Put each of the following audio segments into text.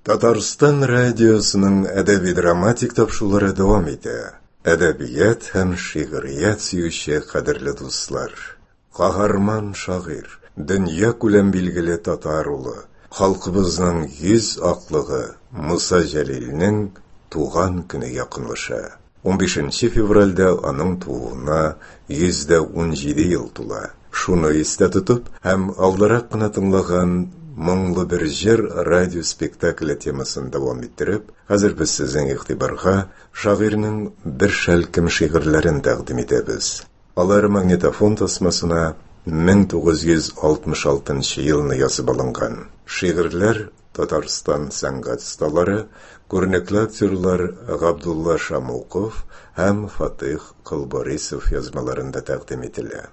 Татарстан радиосының әдәби-драматик тапшырулары дәвам итә. Әдәбият һәм шигърият сөюче кадерле дуслар. Каһарман шагыйрь, дөнья күләм билгеле татар улы, халкыбызның 100 аклыгы Муса Җәлилнең туган көне якынлаша. 15 февральдә аның тууына 117 ел тула. Шуны истә тотып һәм алдарак кына тыңлаган Моңлы бер җыр радиоспектакле темасын дәвам иттереп, хәзер без сезнең игътибарга шагыйрьнең бер шәлкем шигырьләрен тәкъдим итәбез. Алар магнитофон тасмасына 1966 елны язып алынган. Шигырьләр Татарстан сәнгать осталары, күренекле актерлар Габдулла Шамуков һәм Фатих Кылбарисов язмаларында тәкъдим ителә.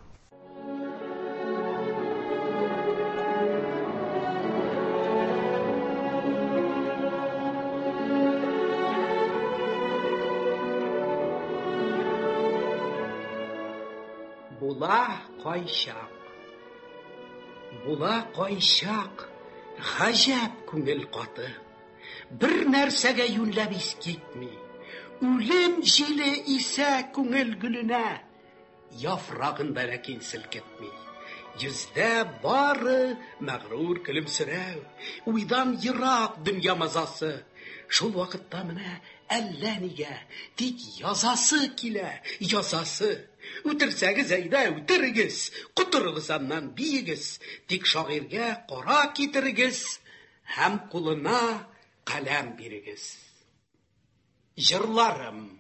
Була кайчак, гаҗәп күңел каты. Бер нәрсәгә юньләп ис китми. Үлем җиле исә күңел гүленә, яфрагында ләкин селкетми. Йөздә бары мәгърур көлемсерәү, уйдан ерак дөнья мазасы. Шул вакытта менә әллә нигә тик язасы килә, язасы. Үтерсәгез әйдә, үтерегез, котырыгыз аннан биегез, тик шагыйрьгә кара китерегез, һәм кулына каләм бирегез. Җырларым,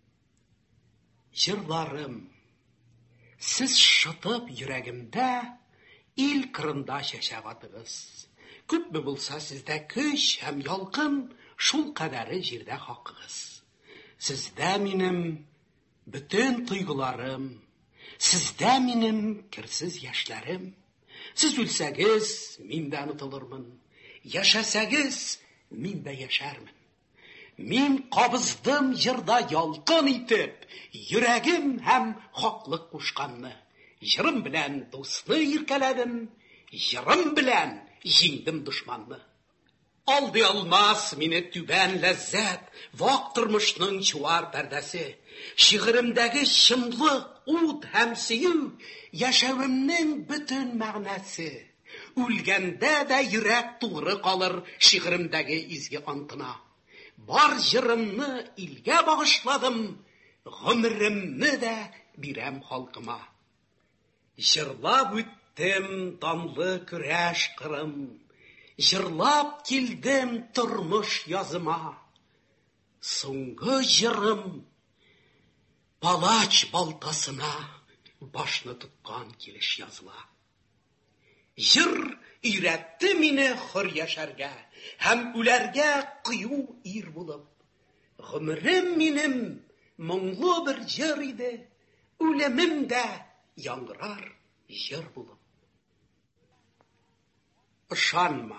сез шытып йөрәгемдә, ил кырында чәчәк атыгыз. Күпме булса сездә көч һәм ялкын, шул кадәре җирдә хакыгыз. Сездә минем bütün тойгыларым, сездә минем керсез яшьләрем. Сез үлсәгез, мин дә онытылырмын. Яшәсәгез, мин дә яшәрмен. Мин кабыздым җырда ялкын итеп, йөрәгем һәм хаклык кушканны. Җырым белән дусны иркәләдем, җырым белән җиңдем дошманны. Алды алмас мине түбән ләззәт, вак тормышның чуар пәрдәсе. Шигыремдәге чынлык, ут һәм сөю, яшәвемнең бөтен мәгънәсе. Үлгәндә дә йөрәк тугры калыр шигыремдәге изге антына. Бар җырымны илгә багышладым, гомеремне дә бирәм халкыма. Җырлап үттем данлы көрәш кырым, җырлап килдем тормыш языма. Соңгы җырым палач балтасына башны тоткан килеш языла. Җыр өйрәтте мине хөр яшәргә һәм үләргә кыю ир булып. Гомерем минем моңлы бер җыр иде, үлемем дә яңгырар җыр булып. Ышанма.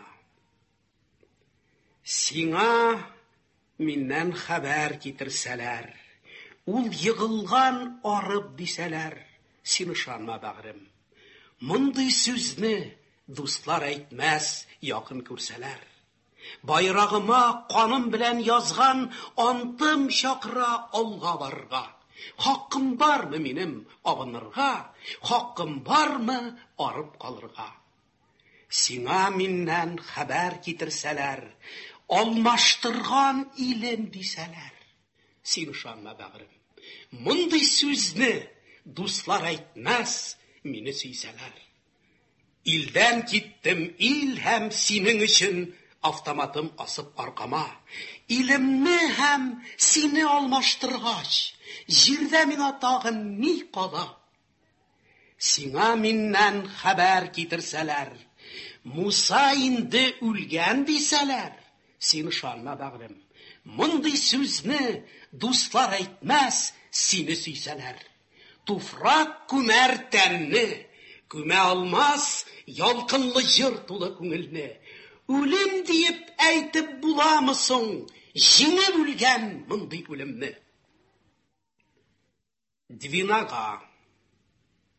Сиңа миннән хәбәр китерсәләр, ул йыгылган арып дисәләр, син ышанма, бәгърем. Мондый сүзне дуслар әйтмәс, якын күрсәләр. Байрагыма каным белән язган антым чакыра алга барырга. Хакым бармы минем абынырга? Хакым бармы арып калырга? Сиңа миннән хәбәр китерсәләр, алмаштырган илем дисәләр, син ышанма, бәгърем. Мондый сүзне дуслар әйтмәс, мине сөйсәләр. Илдән киттем ил һәм синең өчен автоматым асып аркама. Илемне һәм сине алмаштыргач, җирдә миңа тагын ни кала? Сиңа миннән хәбәр китерсәләр, Муса инде үлгән дисәләр, син ышанма, бәгърем. Мондый сүзне дуслар әйтмәс, сине сөйсәләр. Туфрак күмәр тәнне, күмә алмас ялкынлы җыр тулы күңелне. Үлем диеп әйтеп буламы соң, җиңеп үлгән мондый үлемне? Двинага.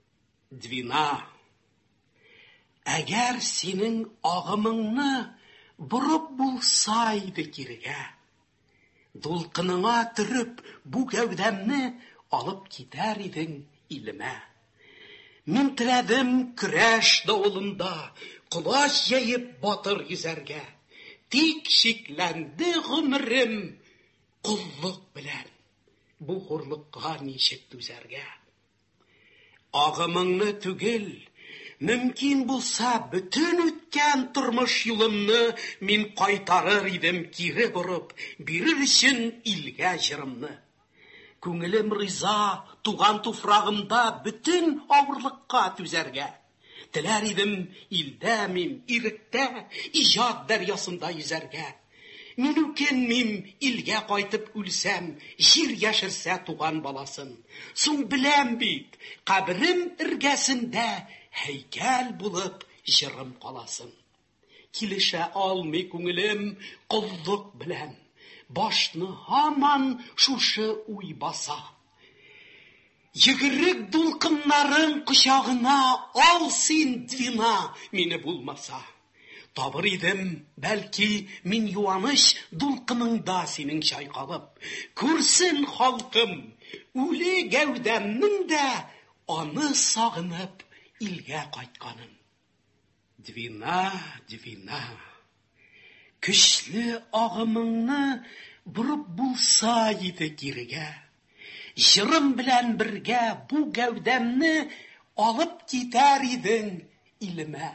Двина. Әгәр синең агымыңны Бұрып булсайды кирегә. Дулкыныңа түріп, бу гәүдәмне алып китәр идең илемә. Мин теләдем көрәш давылында, құлаш җәеп батыр йөзәргә. Тик шикләнде гомерем куллык белән. Бу хурлыкка ничек түзәргә? Агымыңны түгел, мөмкин булса, бүтән үткән тормыш юлымны мин кайтарыр идем кире борып, бирер өчен илгә җырымны. Күңелем риза, туган туфрагымда бүтән авырлыкка түзәргә. Теләр идем илдә мин иректә, иҗат дәрьясында йөзәргә. Мин үкенмим илгә кайтып үлсәм, җир яшерсә туган баласын. Соң беләм бит, кабрем иргәсендә һәйкәл булып җырым каласын. Килешә алмый күңелем куллык белән, башны һаман шушы уй баса. Йөгерек дулкыннарың кочагына ал син двина, мине булмаса. Табыр идем, бәлки, мин юаныш дулкыныңда синең чайкалып. Күрсен халкым, үле гәүдәмнең дә аны сагынып илгә кайтканын. Двина, двина, көчле агымыңны бурып булса иде кирегә. Җырым белән бергә бу гәүдәмне алып китәр идең илемә.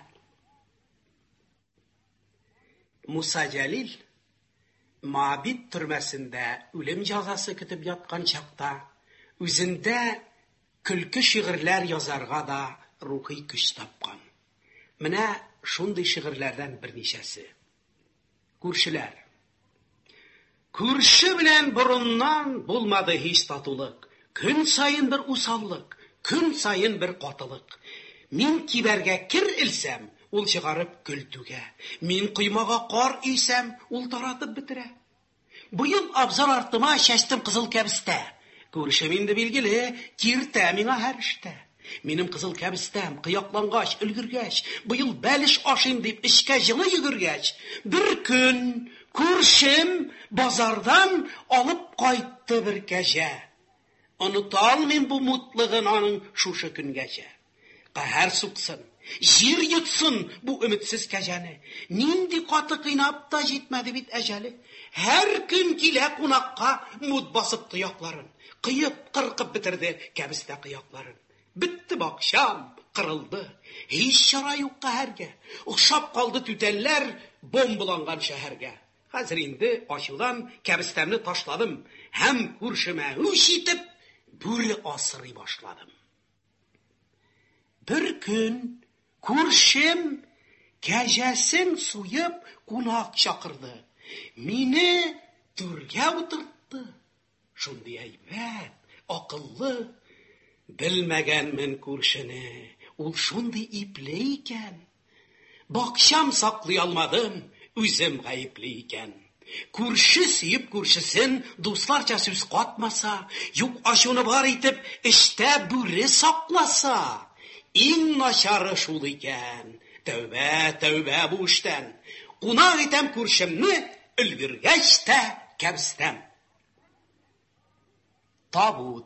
Муса Җәлил Мабит төрмәсендә үлем җәзасы көтеп яткан чакта үзендә көлке шигырьләр язарга да рухи көч тапкан. Менә шундый шигырьләрдән берничәсе. Күршеләр. Күрше белән борыннан булмады һич татулык. Көн сайын бер усаллык, көн сайын бер катылык. Мин кибәргә кир илсәм, ул чыгарып көлтүгә. Мин кыймага кар ийсәм, ул таратып бетерә. Быел абзар артыма чәчтем кызыл кәбестә. Күрешем инде билгеле, киртә миңа һәр эштә. Минем кызыл кәбестәм кыяклангач, өлгергәч, быел бәлеш ашыйм дип эчкә җылы йөгергәч, бер көн күршем базардан алып кайтты бер кәҗә. Оныта алмыйм бу мутлыгын аның шушы көнгәчә. Каһәр суксын, җир йотсын бу өметсез кәҗәне. Нинди каты кыйнап та җитмәде бит әҗәле. Һәр көн килә кунакка мут басып тоякларын. Кыеп, кыркып бетерде кәбестә кыякларын. Битте бакчам, кырылды. Һич чара юк каһәргә. Охшап калды түтәлләр бомбаланган шәһәргә. Хәзер инде ачудан кәбестәмне ташладым һәм күршемә үч итеп бүре асрый башладым. Бер көн күршем кәҗәсен суеп кунак чакырды. Мине түргә утыртты. Шундый әйбәт, акыллы. Белмәгәнмен күршене, ул шундый ипле икән. Бакчам саклый алмадым, үзем гаепле икән. Күрше сөеп күршесен дусларча сүз катмаса, юк ачуны бар итеп, эштә бүре сакласа. Иң начары шул икән. Тәүбә, тәүбә бу эштән. Кунак итәм күршемне, өлгергәч тә кәбестәм. Табут.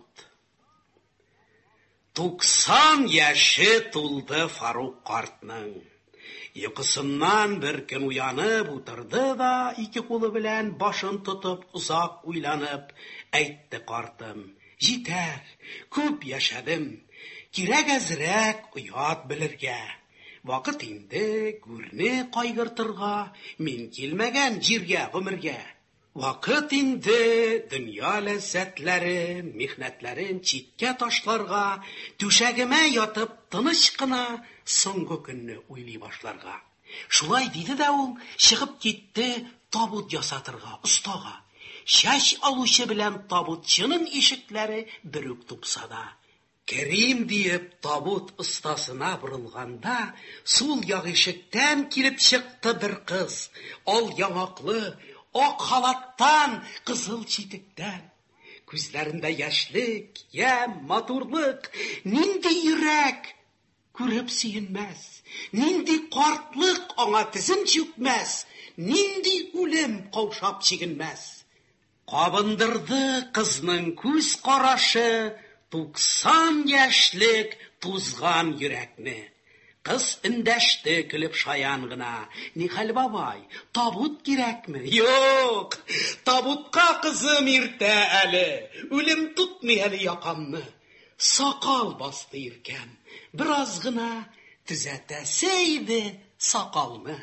90 яше тулды Фарук картның. Йокысыннан бер көн уянып утырды да, ике кулы белән башын тотып, узак уйланып, әйтте картым: "Җитәр, күп яшәдем, кирәк әзрәк уят белергә. Вакыт инде гүрне кайгыртырга, мин килмәгән җиргә гомергә. Вакыт инде дөнья ләззәтләрен, михнәтләрен читкә ташларга, түшәгемә ятып тыныч кына соңгы көнне уйлый башларга." Шулай диде дә ул, чыгып китте табут ясатырга, остага. Чәч алучы белән табутчының ишекләре бер үк тупсада. Кәрим диеп табут остасына борылганда, сул як ишектән килеп чыкты бер кыз, ал яңаклы, ак халаттан, кызыл читектән. Күзләрендә яшьлек, матурлык, нинди йөрәк күреп сөенмәс, нинди картлык аңа тезен чүкмәс, нинди үлем каушап чигенмәс. Кабындырды кызның күз карашы 90 яшьлек тузган йөрәкне. Кыз эндәште көлеп шаян гына. Ни хәл, бабай, табут кирәкме? Юк, табутка кызым иртә әле. Үлем тутмый әле якамны. Сакал басты иркәм. Бераз гына төзәтәсе иде сакалны.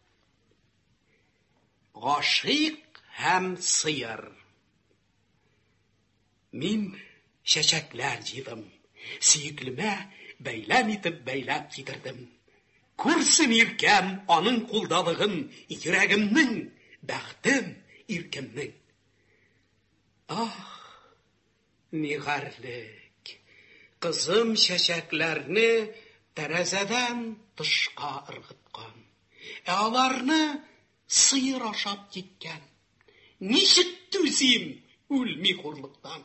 Гашыйк һәм сыер. Мин чәчәкләр җыйдым. Сөеклемә бәйләм итеп бәйләп китердем. Күрсен иркәм аның кулдалыгын, йөрәгемнең, бәхтем иркемнең. Ни гарлек. Кызым чәчәкләрне тәрәзәдән тышка ыргыткан. Аларны сыер ашап киткән. Ничек түзим үлми хурлыктан?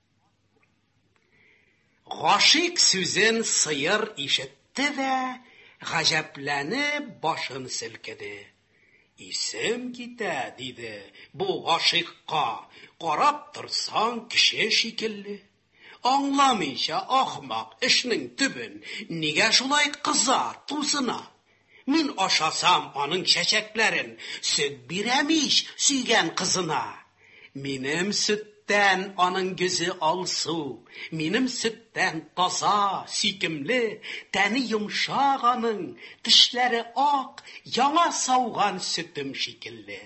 Гашыйк сүзен сыер ишетте дә, гаҗәпләнеп башын селкеде. Исем китә, диде, бу гашыйкка, карап торсаң кеше шикелле. Аңламыйча ахмак эшнең төбен, нигә шулай кыза, тузына? Мин ашасам аның чәчәкләрен, сөт бирәмиш сөйгән кызына. Минем сөттән аның гүзе алсу, минем сөттән таза, сөйкемле, тәне йомшак аның, тешләре ак, яңа сауган сөтем шикелле.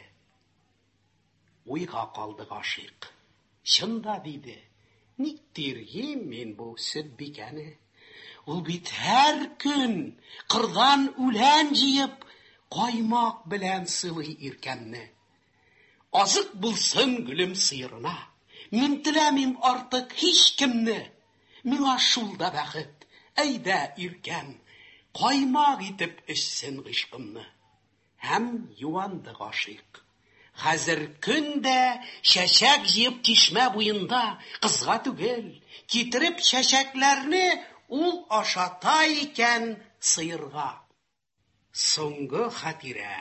Уйга калды гашыйк. Чында, диде, ник тиргим мин бу сөт бикәне? Ул бит һәр көн кырдан үлән җыеп, каймак белән сылый иркәмне. Азык булсын гөлем сыерына. Мин теләмим артык һич кемне. Миңа шулда бәхет. Әйдә иркәм, каймак итеп эчсен гышкымны. Һәм юанды гашыйк. Хәзер көндә чәчәк җыеп чишмә буенда, кызга түгел, китереп чәчәкләрне ул ашата икән сыерга. Соңгы хатирә.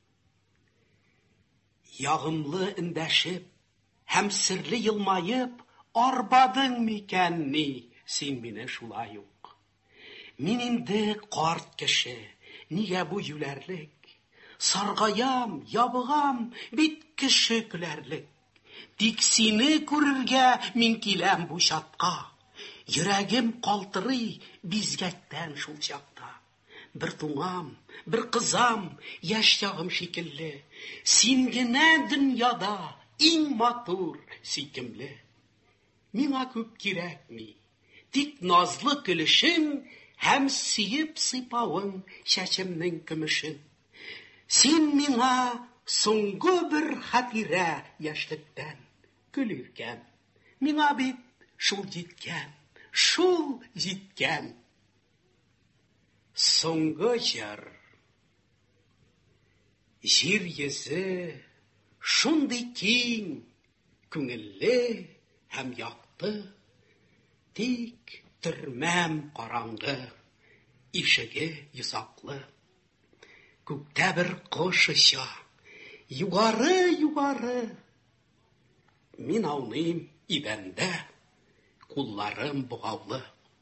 Ягымлы эндәшеп, һәм серле елмаеп, арбадың микән ни син мине шулай ук? Мин инде карт кеше, нигә бу юләрлек? Саргаям, ябыгам, бит кеше көләрлек. Тик сине күрергә мин киләм бу чатка. Йөрәгем калтырый бизгәктән шул чакта. Бер туңам, бер кызам, яшь ягым шикелле. Син генә дөньяда иң матур, сөйкемле. Миңа күп кирәкми, тик назлы көлешең һәм сөеп сыйпавың чәчемнең көмешен. Син миңа соңгы бер хатирә яшьлектән. Көл иркәм, миңа бит шул җиткән. Шул җиткән. Соңгы җыр. Җир йөзе шундый киң, күңелле һәм якты. Тик төрмәм караңгы, ишеге йозаклы. Күктә бер кош оча, югары. Мин ауныйм идәндә, кулларым бугаулы.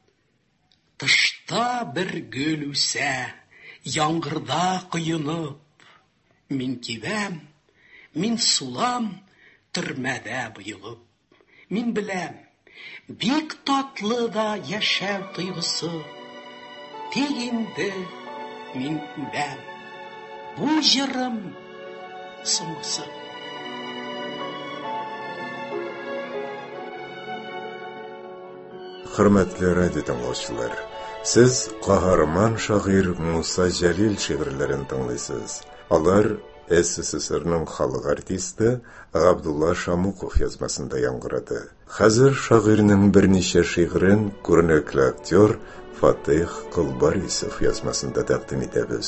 Тышта бер гөл үсә, яңгырда коенып. Мин кибәм, мин сулам, төрмәдә буелып. Мин беләм, бик татлы да яшәү тойгысы. Тик инде мин үләм, бу җырым соңгысы. Хөрмәтле радио тыңлаучылар, сез каһарман шагыйрь Муса Җәлил шигырьләрен тыңлыйсыз. Алар СССРның халык артисты Габдулла Шамуков язмасында яңгырады. Хәзер шагыйрьнең берничә шигырен күренекле актер Фатих Кылбарисов язмасында тәкъдим итәбез.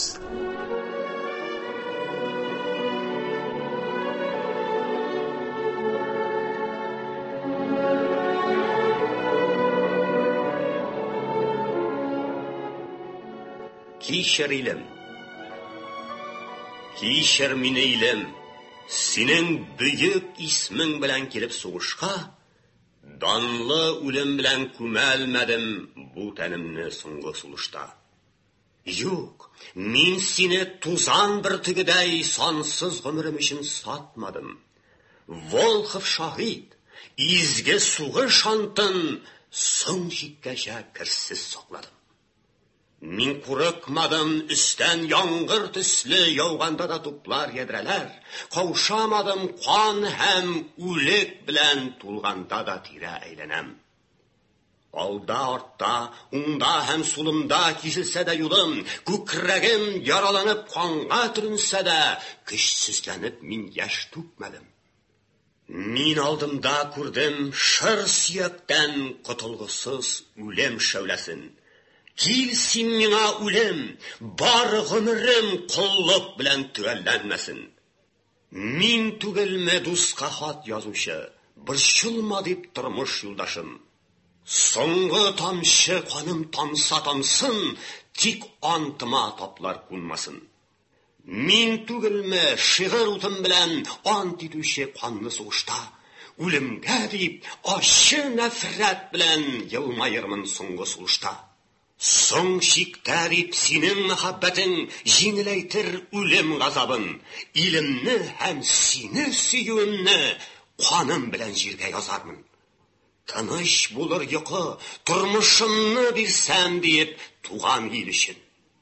Кичер илем. Кичер мине илем, синең бөек исмең белән килеп сугышка, данлы үлем белән күмәлмәдем бу тәнемне соңгы сулышта. Юк, мин сине тузан бер тегедәй сансыз гомерем өчен сатмадым. Волхов шахид, изге сугыш антын соң җиткәчә керсез сакладым. Мин курыкмадым, өстән яңгыр төсле яуганда да туплар ядрәләр, каушамадым кан һәм үлек белән тулганда да тирә әйләнәм. Алда, артта, уңда һәм сулымда киселсә дә юлым, күкрәгем яраланып канга төренсә дә, көчсезләнеп мин яшь түкмәдем. Мин алдымда күрдем шыр сөяктән котылгысыз үлем шәүләсен. Кил син миңа үлем, бар гомерем куллык белән төгәлләнмәсен. Мин түгелме дуска хат язучы, борчылма дип тормыш юлдашым. Соңгы тамчы каным тамса тамсын, тик антыма таплар кунмасын. Мин түгелме шигырь утым белән ант итүче канлы сугышта, үлемгә дип ачы нәфрәт белән елмаермын соңгы сулышта. Соң чиктә дип синең мәхәббәтең җиңеләйтер үлем газабын, илемне һәм сине сөюемне каным белән җиргә язармын. Тыныч булыр йокы, тормышымны бирсәм диеп туган ил өчен.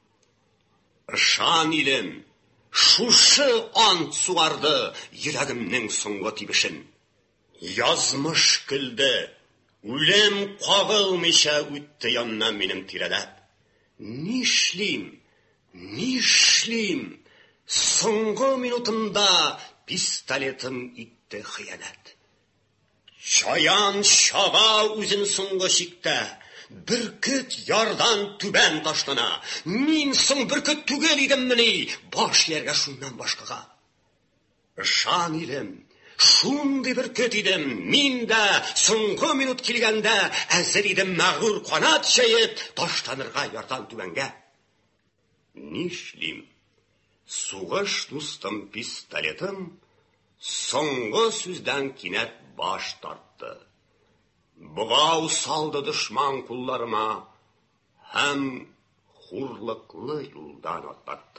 Ышан илем, шушы ант сугарды йөрәгемнең соңгы тибешен. Язмыш көлде, үлем кагылмыйча үтте яннан минем тирәләп. Нишлим, соңгы минутымда пистолетым итте хыянәт. Чаян чаба үзен соңгы чиктә, бөркет ярдан түбән ташлана. Мин соң бөркет түгел идеммени, баш ярга шуннан башкага. Ышан илем, шундый бөркет идем, мин дә соңгы минут килгәндә әзер идем мәгърур канат җәеп ташланырга ярдан түбәнгә. Нишлим, сугыш дустым пистолетым соңгы сүздән кинәт баш тартты. Бугау салды дошман кулларыма һәм хурлыклы юлдан атлатты.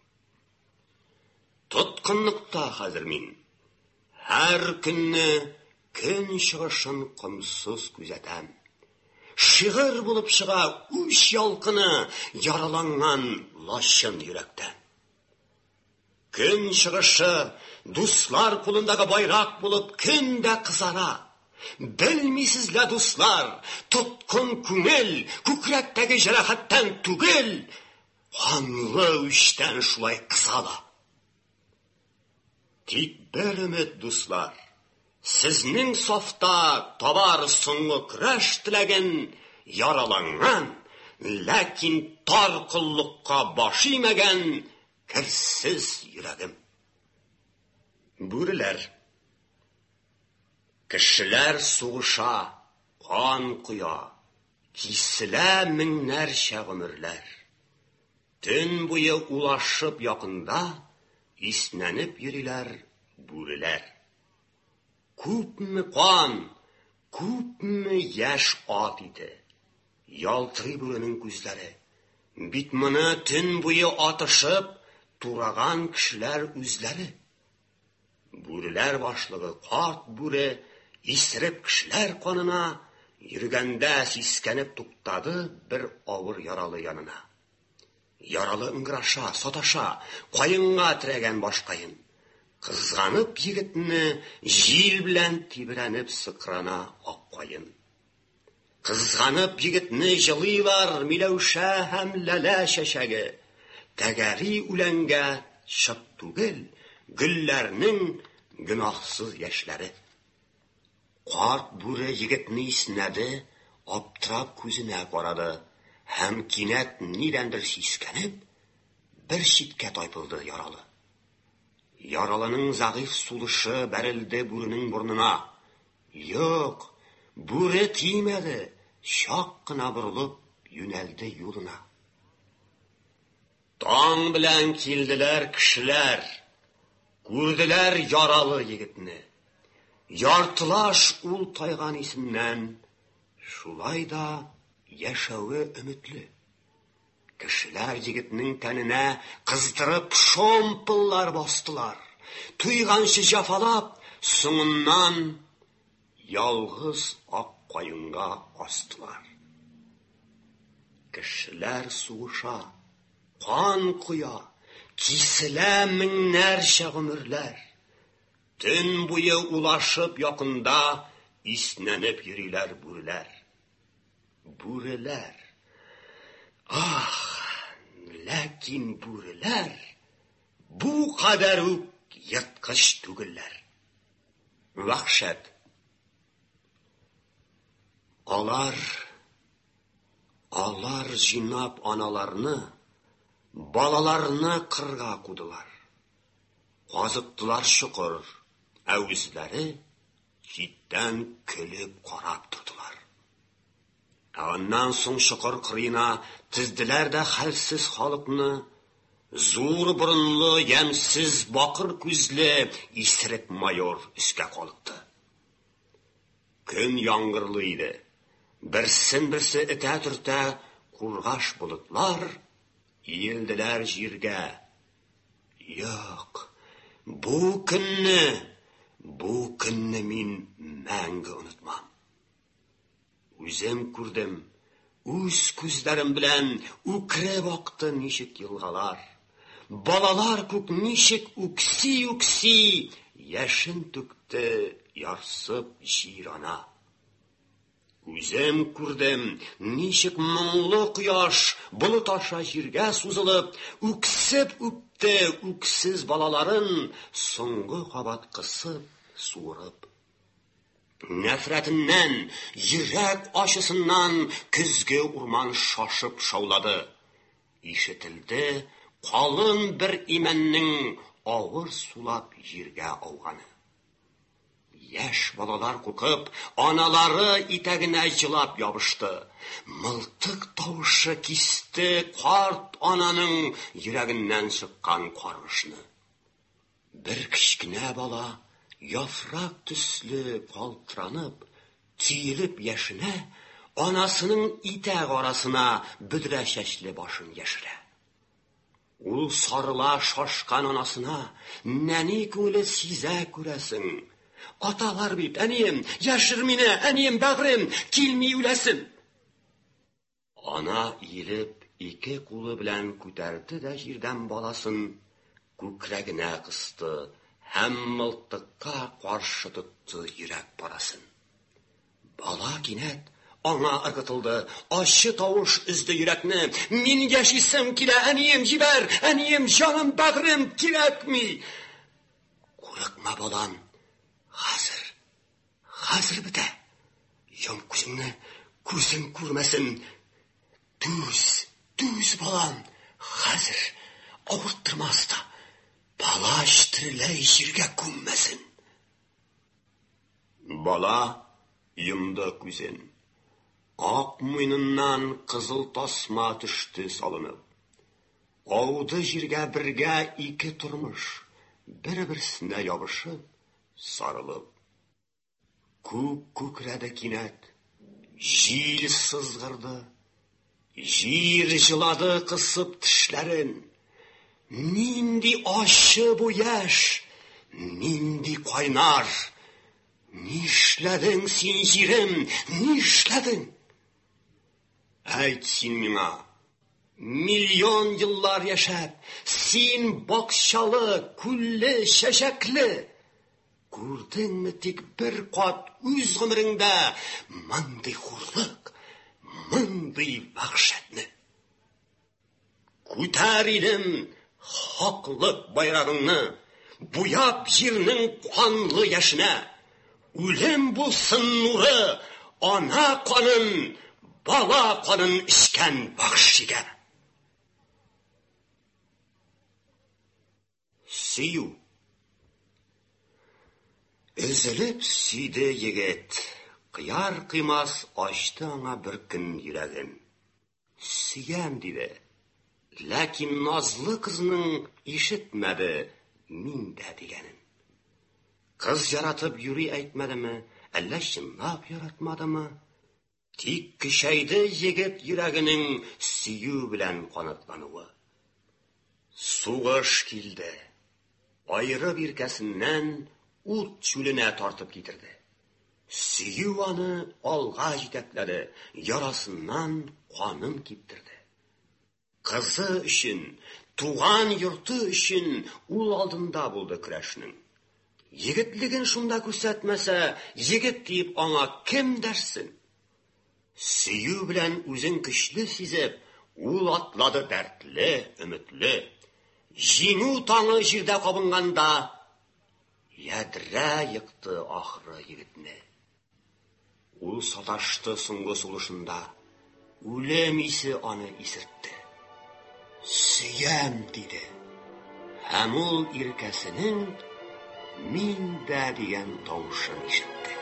Тоткынлыкта хәзер мин һәр көнне көн чыгышын комсыз күзәтәм. Шигырь булып чыга үч ялкыны яраланган лачын йөрәктән. Көн чыгышы дуслар кулындагы байрак булып көн дә кызара. Белмисезләр дуслар, тоткын күңел күкрәктәге җәрәхәттән түгел, канлы үчтән шулай кысала. Тик бер өмет дуслар, сезнең сафта табар соңгы көрәш теләген яраланган, ләкин тар куллыкка баш имәгән керсез йөрәгем. Бүреләр, кешеләр сугыша, кан куя, киселә меңнәрчә гомерләр. Төн буе улашып якында иснәнеп йөриләр бүреләр. Күпме кан, күпме яшь ат иде. Ялтырый бүренең күзләре. Бит моны төн буе атышып тураган кешеләр үзләре. Бүреләр башлыгы карт бүре исереп кешеләр канына йөргәндә сискәнеп туктады бер авыр яралы янына. Яралы ыңгыраша, саташа, каенга терәгән башкаен. Кызганып егетне җил белән тибрәнеп сыкрана ак каен. Кызганып егетне җылыйлар Миләүшә һәм Ләлә чәчәге. Тәгәри үләнгә шып түгел, гөлләрнең гөнаһсыз яшьләре. Карт бүре егетне иснәде, аптырап күзенә карады. Һәм кинәт нидәндер сискәнеп, бер читкә тайпылды яралы. Яралының зәгыйфь сулышы бәрелде бүренең бурнына. Юк, бүре тимәде, чак кына борылып юнәлде юлына. Таң белән килделәр кешеләр, күрделәр яралы егетне. Яртылаш ул тайган исеннән, шулай да яшәве өметле. Кешеләр егетнең тәненә кыздырып шомпыллар бастылар. Туйганчы җафалап, соңыннан ялгыз ак каенга астылар. Кешеләр сугыша, кан куя, киселә меңнәрчә гомерләр. Төн буе улашып якында иснәнеп йөриләр бүреләр. Бүреләр. Ах, ләкин бүреләр бу кадәр үк йырткыч түгелләр. Вахшат. Алар җинап аналарны, балаларны кырга кудылар. Казыттылар чокыр, ә үзләре читтән көлеп карап тордылар. Аннан соң чокыр кырыена тезделәр дә хәлсез халыкны, зур борынлы, ямсыз, бакыр күзле исерек майор өскә калыкты. Көн яңгырлы иде. Берсен-берсе этә-төртә кургаш болытлар иелделәр җиргә. Юк, бу көнне мин мәңге онытмам. Үзем күрдем, үз күзләрем белән үкреп акты ничек елгалар. Балалар күк ничек үкси, яшен түкте ярсып җирана. Үзем күрдем, ничек моңлы кояш болыт аша җиргә сузылып, үксеп үпте үксез балаларын, соңгы кабат кысып, суырып. Нәфрәтеннән, йөрәк ачысыннан көзге урман шашып шаулады. Ишетелде калын бер имәннең авыр сулап җиргә ауганы. Яшь балалар куркып, аналары итәгенә җылап ябышты. Мылтык тавышы кисте карт ананың йөрәгеннән чыккан каргышны. Бер кичкенә бала, яфрак төсле калтыранып, тиелеп яшенә, анасының итәк арасына бөдрә чәчле башын яшерә. Ул сарыла шашкан анасына, нәни күңеле сизә күрәсең. Аталар бит, әнием, яшер мине, әнием, бәгърем, килми үләсем. Ана иелеп, ике кулы белән күтәрде дә җирдән баласын, күкрәгенә кысты, һәм мылтыкка каршы тотты йөрәк парасын. Бала кинәт аңа ыргытылды, ачы тавыш өзде йөрәкне. Мин яшисем килә, әнием, җибәр, әнием, җаным, бәгърем, кирәкми. Курыкма, балам. Хәзер бетә. Йом күзеңне, күзең күрмәсен. Түз, балам. Хәзер авырттырмас та. Бала җитереләй җиргә күммәсен. Бала йомды күзен. Ак муйныннан кызыл тасма төште салынып. Ауды җиргә бергә ике тормыш, бер-берсенә ябышып, сарылып. Күкрәде кинәт, җил сызгырды, җир җылады кысып тешләрен. Нинди ачы бу яшь, нинди кайнар. Нишләдең син, җирем, нишләдең? Әйт син миңа, миллион еллар яшәп, син бакчалы, күлле, чәчәкле. Күрдеңме тик бер кат үз гомереңдә мондый хурлык, мондый вахшәтне? Күтәр илем хаклык байрагыңны, буяп җирнең канлы яшенә. Үлем булсын нуры, ана канын, бала канын эчкән вахшигә. Сөю. Өзелеп сөйде егет, кыяр кыймас ачты аңа бер көн йөрәген. Сөям диде, Ләкин назлы кызның ишетмәде мин дә дигәнен. Кыз яратып юри әйтмәдеме, әллә чынлап яратмадымы? Тик кичәйде егет йөрәгенең сөю белән канатлануы. Сугыш килде. Айры биркәсеннән ут чүленә тартып китерде. Сөю аны алга җитәкләде, ярасыннан канын киптерде. Кызы өчен, туган йорты өчен ул алдында булды көрәшнең. Егетлеген шунда күрсәтмәсә, егет дип аңа кем дәрсен? Сөю белән үзен көчле сизеп, ул атлады дәртле, өметле. Җиңү таңы җирдә кабынганда, ядрә йыкты ахры егетне. Ул саташты соңгы сулышында, үлем исе аны исертте. Сөям диде. Һәм ул иркәсенең мин дә дигән тавышын ишетте.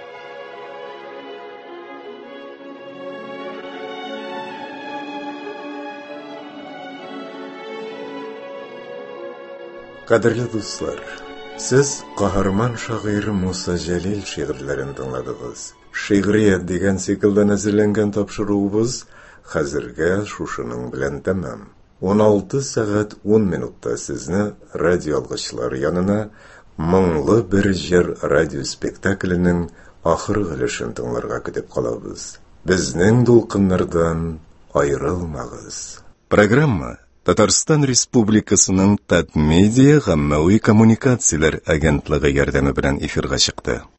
Кадерле дуслар, сез каһарман шагыйрь Муса Җәлил шигырьләрен тыңладыгыз. Шигърият дигән циклдан әзерләнгән тапшыруыбыз хәзергә шушының белән тәмам. 16 сәгать 10 минутта сезне радио алгычлар янына моңлы бер җыр радиоспектакленең ахыргы өлешен тыңларга көтеп калабыз. Безнең дулкыннардан аерылмагыз. Программа Татарстан Республикасының Татмедиа гаммәви коммуникацияләр агентлыгы ярдәме белән эфирга чыкты.